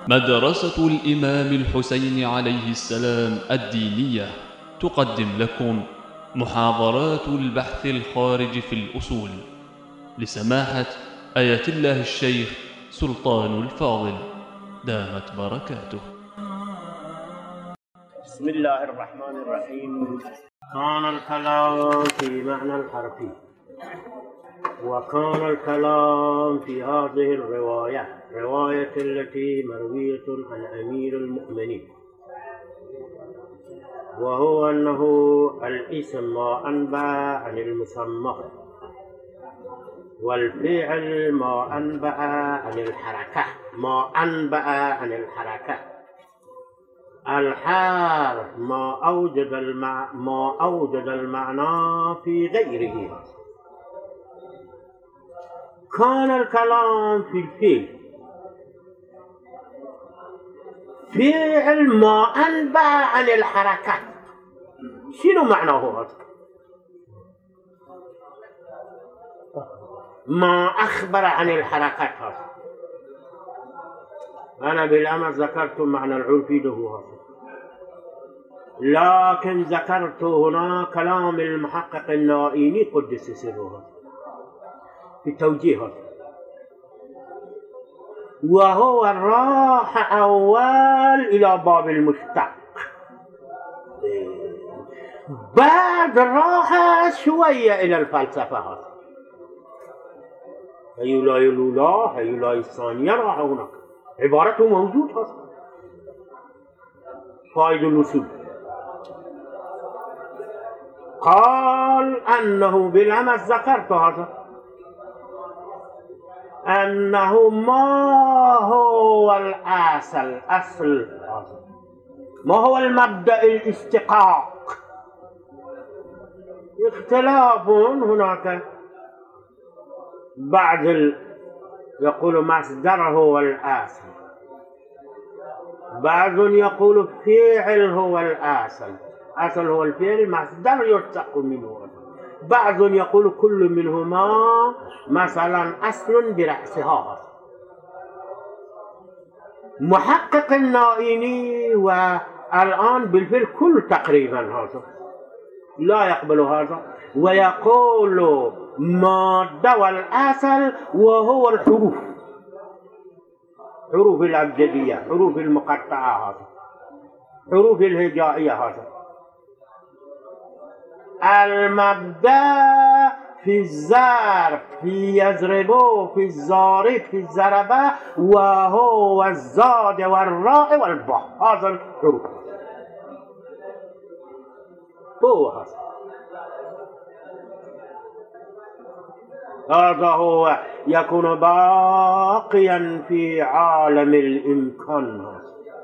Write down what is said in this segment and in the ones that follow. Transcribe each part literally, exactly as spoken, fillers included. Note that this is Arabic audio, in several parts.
مدرسة الإمام الحسين عليه السلام الدينية تقدم لكم محاضرات البحث الخارج في الأصول لسماحة آية الله الشيخ سلطان الفاضل دامت بركاته. بسم الله الرحمن الرحيم. كان الكلام في معنى الحرفي، وكان الكلام في هذه الرواية رواية التي مروية عن أمير المؤمنين، وهو أنه الاسم ما أنبأ عن المسمى، والفعل ما أنبأ عن الحركة ما أنبأ عن الحركة، الحرف ما أوجد المع... ما أوجد المعنى في غيره. كان الكلام في الفعل، فعل ما أنبأ عن الحركة. شنو معناه هذا؟ ما أخبر عن الحركات هذا. أنا بالأمس ذكرت معنى العرفي له هذا، لكن ذكرت هنا كلام المحقق النائيني قدس سره في توجيه هذا، وهو راح أول إلى باب المشتق، بعد راح شوية إلى الفلسفة هذا. هيولاي الأولى هيولاي الثانية راح هناك، عبارته موجود هذا فائد الوصول. قال أنه بالأمس ذكرت هذا، أنه ما هو الأصل أصل ما هو المبدأ الاشتقاق. اختلاف هناك، بعض يقول مصدر هو الأصل، بعض يقول فعل هو الأصل، أصل هو الفعل، مصدر يشتق منه. بعض يقول كل منهما مثلا أصل برأسها. محقق النائيني والآن بالفعل كل تقريبا هذا لا يقبل هذا، ويقول مادة والأصل وهو الحروف، حروف الأبجدية، حروف المقطعة هذا، حروف الهجائية هذا. المبدأ في الزرف في يزربو في الزارب في الزربة، وهو الزاد والراء والباء، هذا الحروف هو هذا. هذا هو يكون باقيا في عالم الإمكان،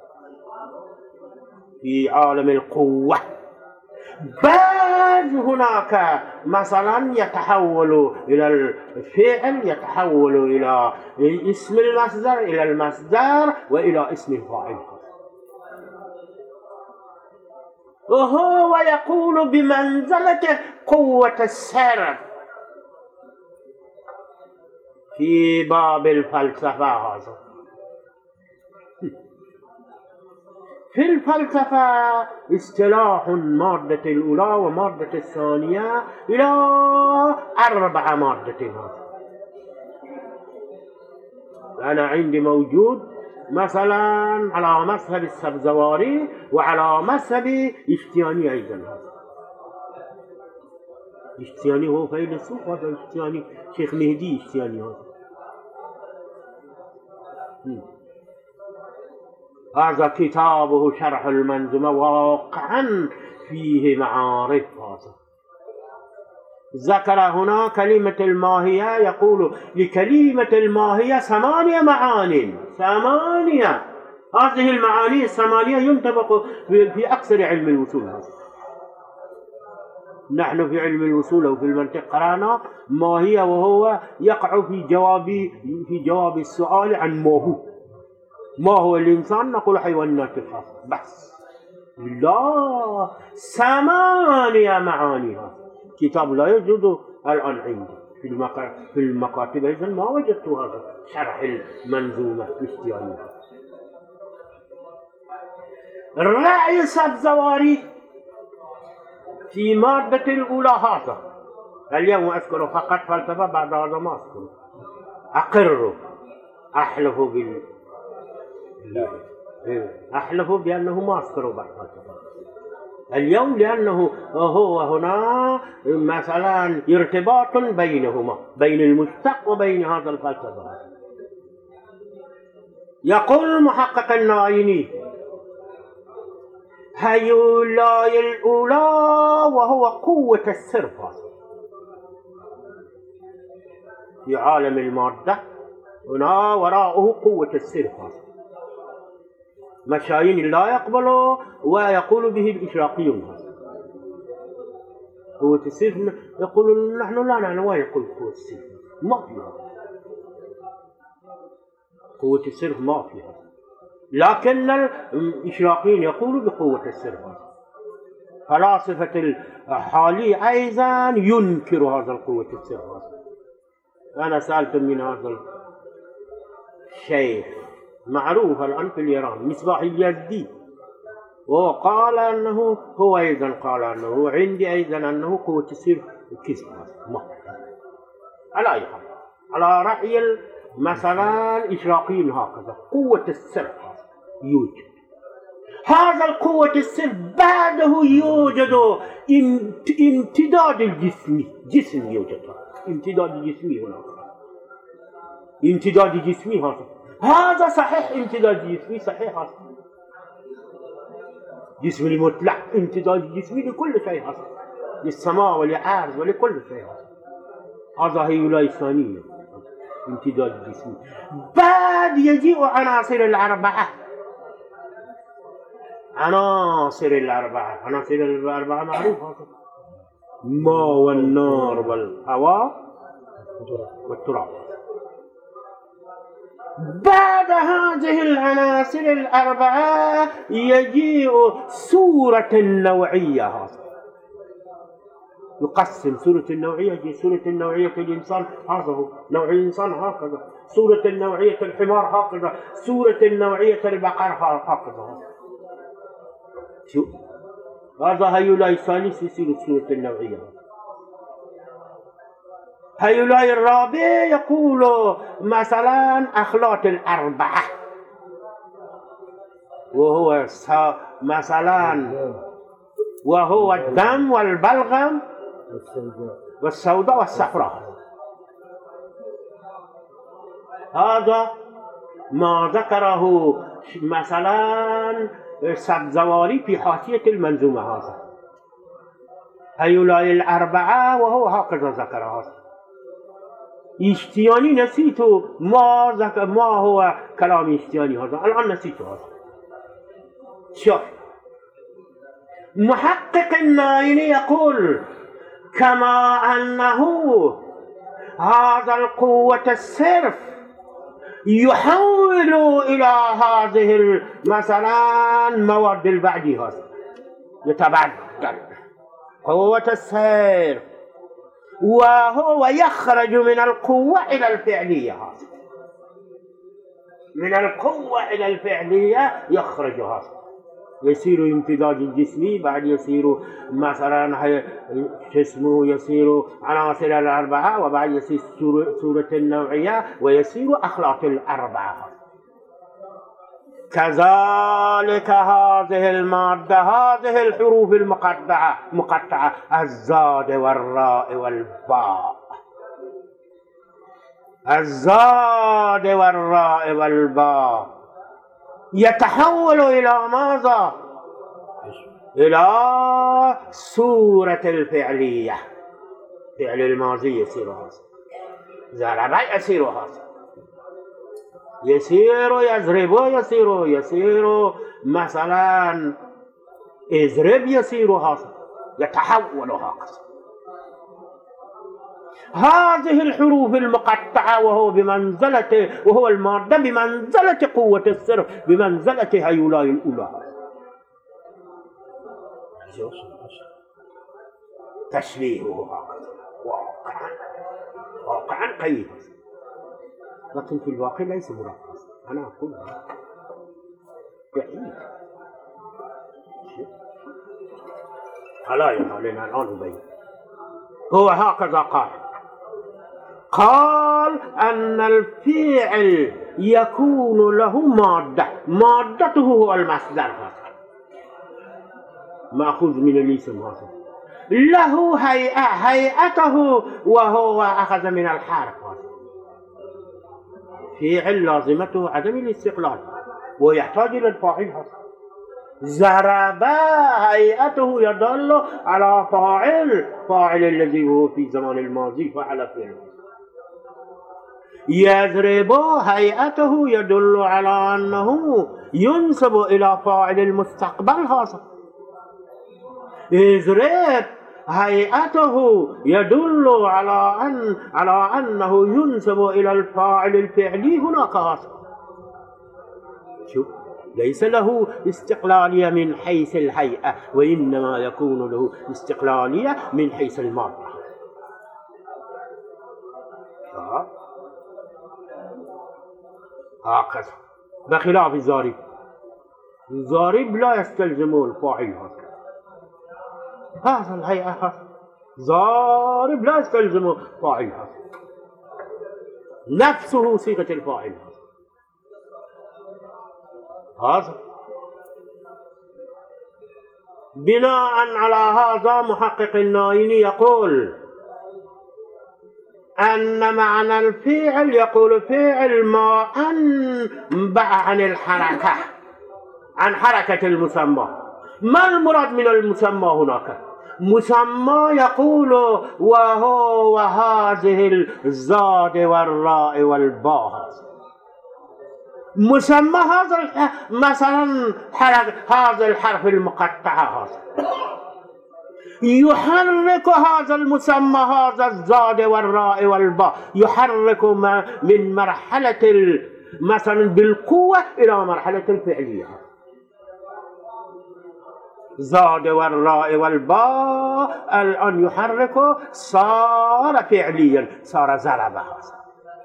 في عالم القوة. بعد هناك مثلا يتحول إلى الفعل، يتحول إلى اسم المصدر، إلى المصدر، وإلى اسم الفاعل. وهو يقول بمنزلة قوة السرد في باب الفلسفة هذا. في الفلسفة اصطلاح مادة الأولى ومادة الثانية إلى أربع مادة. أنا عندي موجود مثلا على مذهب السبزواري وعلى مذهب اشتياني أيضا. اشتياني هو فيلسوف، هذا اشتياني شيخ مهدي اشتياني هذا. هذا كتابه شرح المنظومة واقعا فيه معارف. هذا ذكر هنا كلمة الماهية، يقول لكلمة الماهية ثمانية معاني، ثمانية. هذه المعاني الثمانية ينطبق في أكثر علم الوصول. هذا نحن في علم الوصول وفي المنطق قرأنا ماهية، وهو يقع في جواب في جواب السؤال عن ما هو. ما هو الإنسان؟ نقول حيوان ناطق بس. لا، ثمانية معانيها. كتاب لا يوجد الآن عندي في المكاتب، إذن ما وجدت هذا شرح المنظومة الاشتيانية. رأي سبزواري في مادة الأولى هذا اليوم أذكر فقط فلسفة، بعد هذا ما أذكر. أقر أحلف بالله، أحلف بأنه ما أذكر بعد فلسفة اليوم، لأنه هو هنا مثلا ارتباط بينهما، بين المشتق وبين هذا الفلسفة. يقول المحقق النايني: هيولاي الأولى وهو قوة الصرف في عالم المادة، هنا وراءه قوة الصرف، مشايين لا يقبله ويقول به الإشراقيون. قوة الصرف يقول نحن لا نعلم، ويقول قوة الصرف ما فيها، قوة الصرف ما فيها، لكن الإشراقيين يقولوا بقوة الصرف. فلاسفة الحالي أيضا ينكر هذا القوة الصرف. أنا سألت من هذا الشيخ معروف الآن في الإيران، مصباح اليزدي، وقال أنه هو أيضا قال أنه عندي أيضا أنه قوة الصرف كذب. ما على أي حال، على رأي مثلا الإشراقيين هكذا قوة الصرف يوجد. هذا القوة الصرف بعده يوجد امتداد الجسمي، جسم يوجد، امتداد الجسمي هناك، امتداد جسمي هذا هذا صحيح، امتداد جسمي صحيح، هذا جسم المطلق، امتداد جسمي لكل شيء، هذا للسماء وللأرض ولكل شيء، هذا هيولاي الثانية امتداد جسمي. بعد يجيء عناصر الأربعة، عناصر الأربعة، عناصر الأربعة معروفة: الماء والنار والهواء والتراب. بعد هذه العناصر الأربعة يجيء سورة النوعية، هذا يقسم سورة النوعية، سورة النوعية الإنسان هذا هو نوع الإنسان هكذا، سورة النوعية الحمار هكذا، سورة النوعية البقر هكذا. شو هذا هيولاي الثالث يصير سورة النوعية. هيولاي الرابع يقول مثلا أخلاط الأربعة، وهو مثلا وهو الدم والبلغم والسوداء والصفراء. هذا ما ذكره مثلا سبزواري في حاشية المنظومة. هذا هيولاي الأربعة وهو هكذا ذكرها. اشتياني نسيته ما ذكر، ما هو كلام اشتياني هذا الآن نسيته. هذا شوف محقق النايني يقول: كما أنه هذا القوة الصرف يحول إلى هذه مثلا مواد البعدي، هذا يتبدل قوة الصرف، وهو يخرج من القوة إلى الفعلية، هذا من القوة إلى الفعلية يخرج، هذا يصير امتداد الجسمي، بعد يصير مثلا اسمه يصير عناصر الأربعة، وبعد يصير سورة النوعية، ويصير أخلاط الأربعة. كذلك هذه المادة، هذه الحروف المقطعة مقطعة الزاد والراء والباء، الزاد والراء والباء يتحول إلى ماذا؟ إلى صورة الفعلية، فعل الماضي يصير هذا، ضرب يصير هذا، يصير يضرب يصير، يصير مثلا اضرب يصير هذا، يتحول هكذا. هذه الحروف المقطعة وهو بمنزلة، وهو المادة بمنزلة قوة الصرف، بمنزلة هيولاي الأولى. تشبيهه هكذا واقعا، واقعا قيد، لكن في الواقع ليس مركز. أنا أقول بعيد فلا يحال لنا الآن نبين. هو هكذا قال قال أن الفعل يكون له مادة، مادته هو المصدر هذا مأخوذ من الاسم هذا، له هيئة، هيئته وهو أخذ من الحرف هذا. فعل لازمته عدم الاستقلال ويحتاج إلى الفاعل هذا. ضرب هيئته يدل على فاعل، فاعل الذي هو في زمان الماضي فعل فعله. يضرب هيئته يدل على أنه ينسب إلى فاعل المستقبل هذا. يضرب هيئته يدل على أن على أنه ينسب إلى الفاعل الفعلي هناك هذا. شوف، ليس له استقلالية من حيث الهيئة، وإنما يكون له استقلالية من حيث المادة. هكذا بخلاف الضارب. الضارب لا يستلزم الفاعل هذا. هذا الهيئة هذا. ضارب لا يستلزم فاعل هذا، نفسه صيغة الفاعل هذا. بناء على هذا محقق النايني يقول أن معنى الفعل، يقول فعل ما أنبع عن الحركة، عن حركة المسمى. ما المراد من المسمى هناك؟ مسمى يقول وهو هذه الزاد والراء والباء. مسمى هذا مثلا هذا الحرف المقطع هذا يحرك هذا المسمى، هذا الزاد والراء والباء يحرك من مرحلة مثلا بالقوة إلى مرحلة الفعلية. زاد والراء والباء الآن يحرك، صار فعليا، صار ضرب هذا،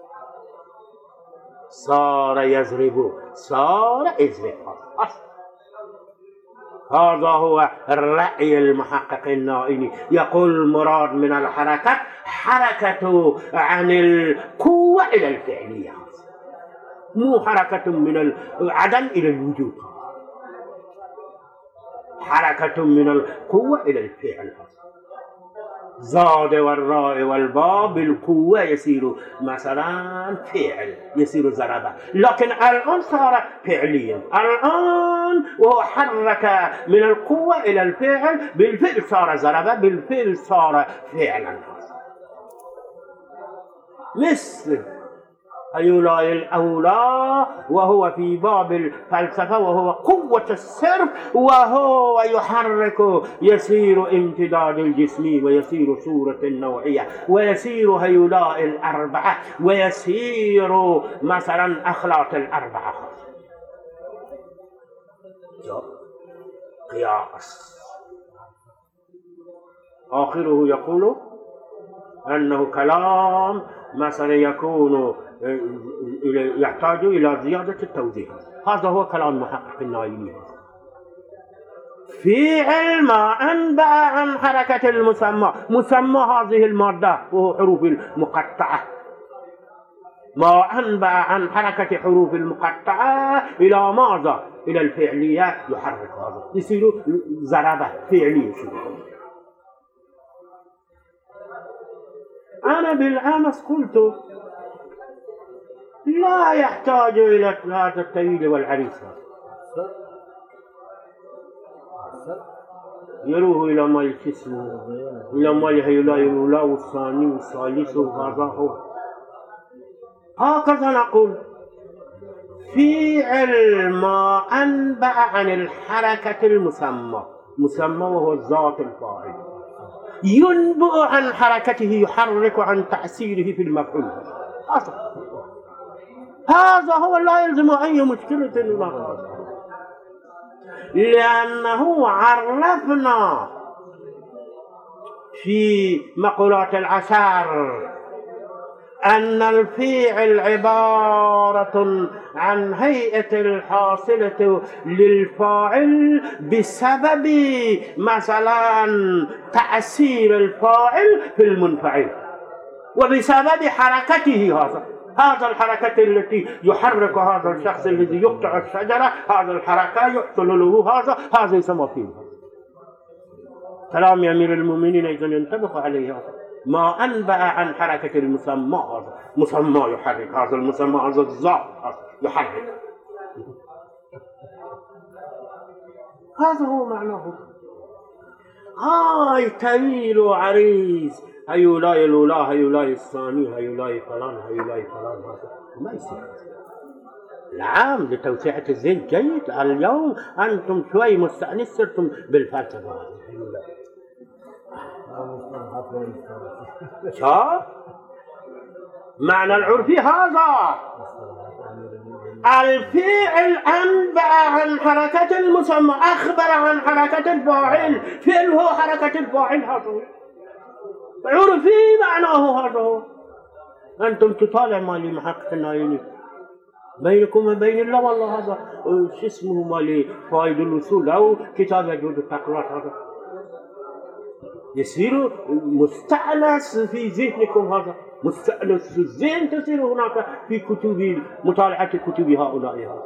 صار يضرب، صار اضرب. هذا هو الرأي المحقق النائني. يقول المراد من الحركة حركة عن القوة إلى الفعلية، مو حركة من العدم إلى الوجود، حركة من القوة إلى الفعل. زاد والراء والباء بالقوة يصير مثلا فعل، يصير ضربة، لكن الآن صار فعليا. الآن وهو حرك من القوة إلى الفعل، بالفعل صار ضربة، بالفعل صار فعلا. مثل هؤلاء الأولى وهو في باب الفلسفة، وهو قوة الصرف، وهو يحرك، يصير امتداد الجسم، ويصير صورة النوعية، ويصير هؤلاء الأربعة، ويصير مثلا أخلاق الأربعة. قياس. آخره يقول أنه كلام مثلا يكون يحتاج إلى زيادة التوضيح. هذا هو كلام محقق النايني. فعل ما أنبأ عن حركة المسمى، مسمى هذه المادة وهو حروف المقطعة، ما أنبأ عن حركة حروف المقطعة إلى ماذا؟ إلى الفعلية، يحرك هذا، يصير ضربة فعلية. أنا بالأمس قلت لا يحتاج إلى هذا الطويل والعريض، يروه إلى ما الجسم، إلى ما الهيولى الأولى والثاني والثالث، وهذا هو. هكذا نقول فعل ما أنبأ عن الحركة المسمى، مسمى وهو الذات الفاعل، ينبأ عن حركته، يحرك عن تأثيره في المفعول. هذا هذا هو لا يلزم أي مشكلة له، لأنه عرفنا في مقولات العشر أن الفعل عبارة عن هيئة الحاصلة للفاعل بسبب مثلا تأثير الفاعل في المنفعل وبسبب حركته. هذا هذا الحركة التي يحرك هذا الشخص الذي يقطع الشجرة، هذا الحركة يحصل له هذا هذا يسمى فيه. كلام أمير المؤمنين أيضا ينطبق عليه هذا. ما أنبأ عن حركة المسمى، هذا مسمى يحرك، هذا المسمى هذا الذات يحرك. هذا هو معناه. هاي طويل وعريض، هيولاي الأولى هيولاي الثاني هيولاي فلان هيولاي فلان، هذا ما يصير. نعم لتوسعة الذهن جيد. اليوم أنتم شوي مستأنس صرتم بالفلسفة هذه. شاف معنى العرفي هذا الفعل أنبأ عن حركة المسمى، أخبر عن حركة الفاعل، فعل هو حركة الفاعل، هذا عرفي معناه. هذا هو. أنتم تطالع مالي محقق النايني بينكم وبين الله، والله هذا شو اسمه مالي فائد الوصول أو كتاب يجود التقرات، هذا يصير مستأنس في ذهنكم، هذا مستأنس في الذهن تصير هناك في كتب مطالعة كتب هؤلاء. هذا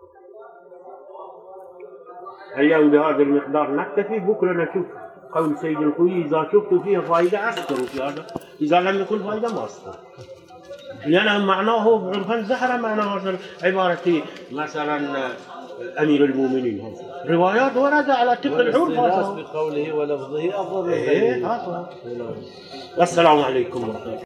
اليوم بهذا المقدار نكتفي، بكرة نشوف قول سيد الخوي إذا شفت فيه فائدة أذكروا في هذا، إذا لم يكن فائدة ما أذكر. لأن معناه عرفا زهر معنى هذا العبارة مثلا أمير المؤمنين، هذا روايات ورد على تلك العرف هذا بقوله ولفظه أفضل. إيه هذا. والسلام عليكم ورحمة الله.